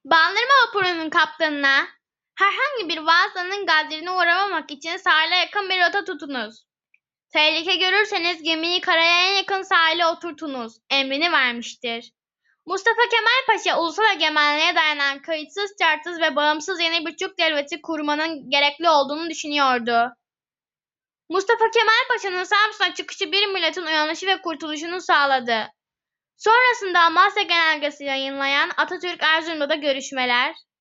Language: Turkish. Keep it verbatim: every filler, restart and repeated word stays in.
Bandırma vapurunun kaptanına herhangi bir vasıtanın gadrine uğramamak için sahile yakın bir rota tutunuz. Tehlike görürseniz gemiyi karaya en yakın sahile oturtunuz emrini vermiştir. Mustafa Kemal Paşa ulusal egemenliğe dayanan kayıtsız şartsız ve bağımsız yeni bir Türk devleti kurmanın gerekli olduğunu düşünüyordu. Mustafa Kemal Paşa'nın Samsun'a çıkışı bir milletin uyanışı ve kurtuluşunu sağladı. Sonrasında Amasya Genelgesi yayınlayan Atatürk Erzurum'da da görüşmeler,